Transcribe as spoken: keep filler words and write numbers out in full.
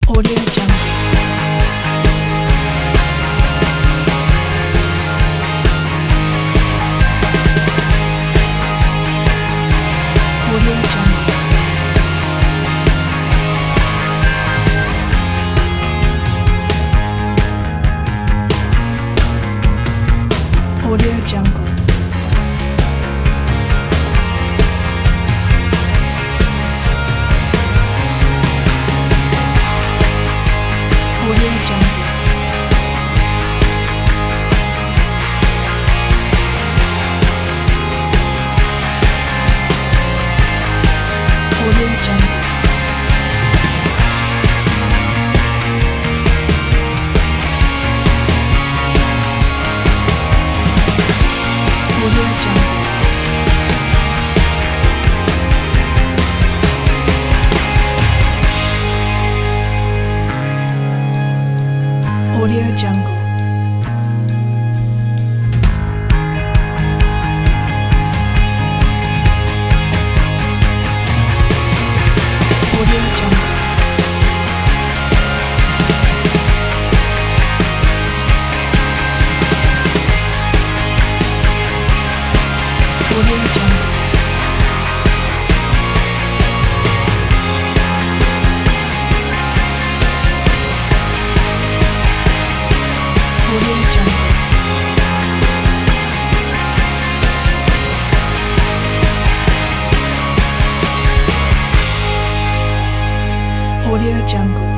Audio Jungle. Audio Jungle. Audio Jungle. Audio Jungle. Audio Jungle. Audio Jungle. Audio Jungle. Audio Jungle. Audio Jungle. Audio Jungle. Audio Jungle.